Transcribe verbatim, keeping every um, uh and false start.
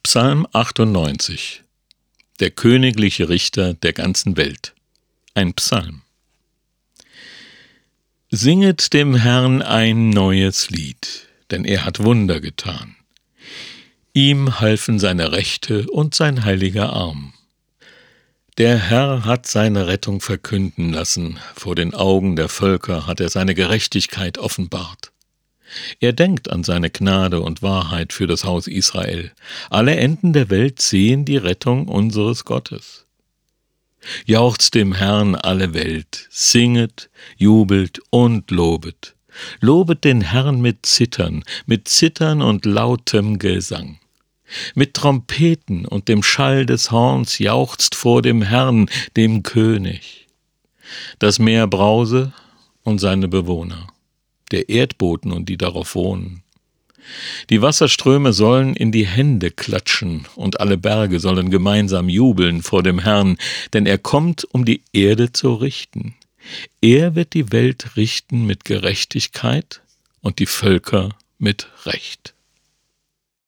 Psalm achtundneunzig. Der königliche Richter der ganzen Welt. Ein Psalm. Singet dem Herrn ein neues Lied, denn er hat Wunder getan. Ihm halfen seine Rechte und sein heiliger Arm. Der Herr hat seine Rettung verkünden lassen, vor den Augen der Völker hat er seine Gerechtigkeit offenbart. Er denkt an seine Gnade und Wahrheit für das Haus Israel. Alle Enden der Welt sehen die Rettung unseres Gottes. Jauchzt dem Herrn alle Welt, singet, jubelt und lobet. Lobet den Herrn mit Zittern, mit Zittern und lautem Gesang. Mit Trompeten und dem Schall des Horns jauchzt vor dem Herrn, dem König. Das Meer brause und seine Bewohner, der Erdboden und die darauf wohnen. Die Wasserströme sollen in die Hände klatschen und alle Berge sollen gemeinsam jubeln vor dem Herrn, denn er kommt, um die Erde zu richten. Er wird die Welt richten mit Gerechtigkeit und die Völker mit Recht.